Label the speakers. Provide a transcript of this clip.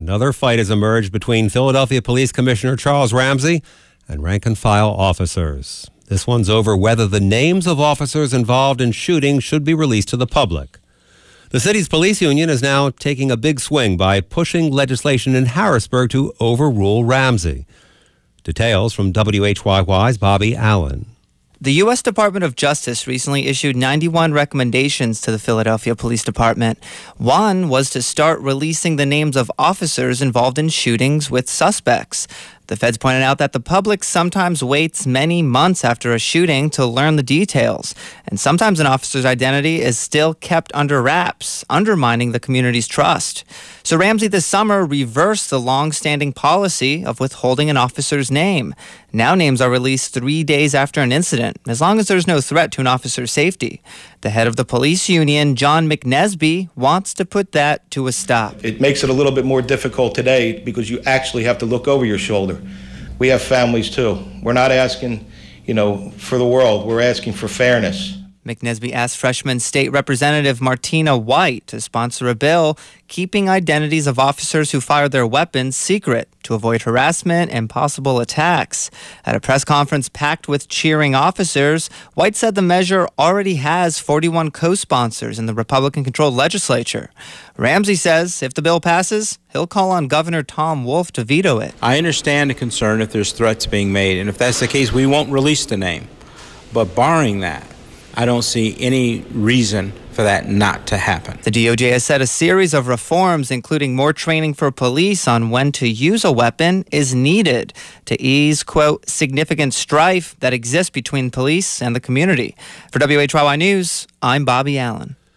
Speaker 1: Another fight has emerged between Philadelphia Police Commissioner Charles Ramsey and rank-and-file officers. This one's over whether the names of officers involved in shootings should be released to the public. The city's police union is now taking a big swing by pushing legislation in Harrisburg to overrule Ramsey. Details from WHYY's Bobby Allen.
Speaker 2: The U.S. Department of Justice recently issued 91 recommendations to the Philadelphia Police Department. One was to start releasing the names of officers involved in shootings with suspects. The feds pointed out that the public sometimes waits many months after a shooting to learn the details, and sometimes an officer's identity is still kept under wraps, undermining the community's trust. So Ramsey this summer reversed the long-standing policy of withholding an officer's name. Now names are released 3 days after an incident, as long as there's no threat to an officer's safety. The head of the police union, John McNesby, wants to put that to a stop.
Speaker 3: It makes it a little bit more difficult today because you actually have to look over your shoulder. We have families too. We're not asking, for the world. We're asking for fairness.
Speaker 2: McNesby asked freshman State Representative Martina White to sponsor a bill keeping identities of officers who fired their weapons secret to avoid harassment and possible attacks. At a press conference packed with cheering officers, White said the measure already has 41 co-sponsors in the Republican-controlled legislature. Ramsey says if the bill passes, he'll call on Governor Tom Wolf to veto it.
Speaker 4: I understand the concern if there's threats being made, and if that's the case, we won't release the name. But barring that, I don't see any reason for that not to happen.
Speaker 2: The DOJ has said a series of reforms, including more training for police on when to use a weapon, is needed to ease, quote, significant strife that exists between police and the community. For WHYY News, I'm Bobby Allen.